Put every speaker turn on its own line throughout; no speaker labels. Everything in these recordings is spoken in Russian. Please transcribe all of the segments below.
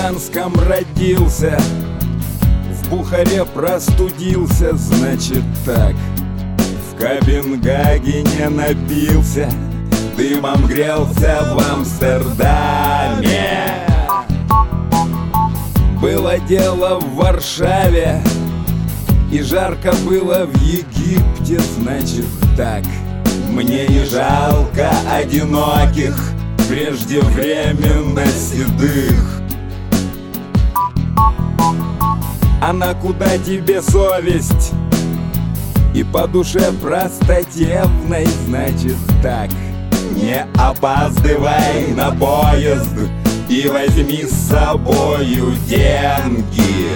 Луганском родился, в Бухаре простудился, значит так. В Копенгагене напился, дымом грелся в Амстердаме. Было дело в Варшаве, и жарко было в Египте, значит так. Мне не жалко одиноких, преждевременно седых. А на куда тебе совесть? И по душе простодевной, значит так. Не опаздывай на поезд и возьми с собою деньги.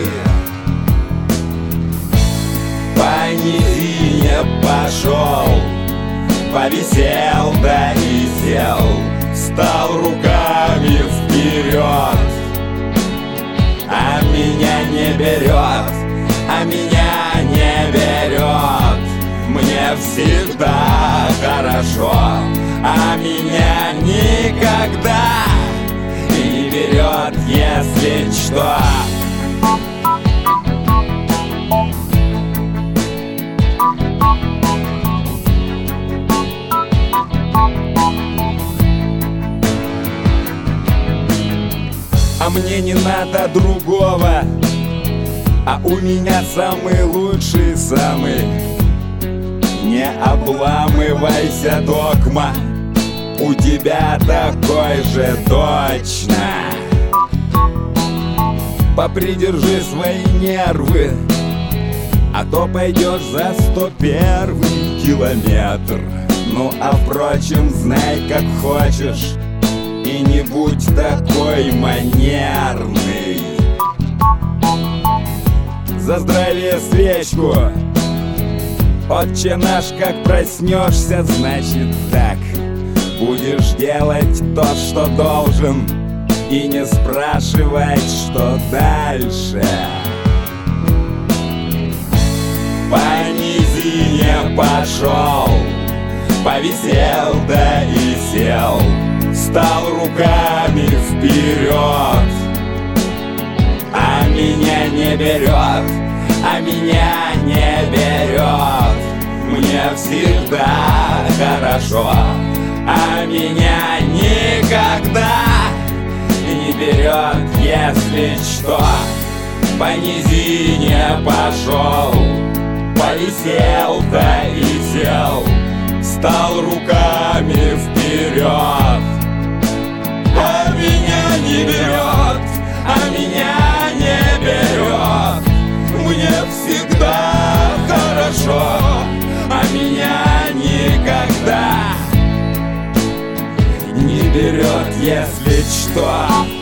По низине пошел, повисел да и сел, встал руками вперед. А меня не берет, а меня не берет. Мне всегда хорошо, а меня никогда не берет, если что. А мне не надо другого, а у меня самый лучший, самый. Не обламывайся, догма, у тебя такой же точно. Попридержи свои нервы, а то пойдешь за 101-й километр. Ну а впрочем, знай как хочешь, и не будь такой манерный. За здравие свечку, отче наш, как проснешься, значит так. Будешь делать то, что должен, и не спрашивать, что дальше. По низине пошел, повисел да и сел, встал руками вперед. А меня не берет, а меня не берет. Мне всегда хорошо, а меня никогда не берет, если что. По низине пошел, повисел да и сел, встал руками вперед. А меня не берет, а меня не берет. Мне всегда хорошо, а меня никогда не берет, если что.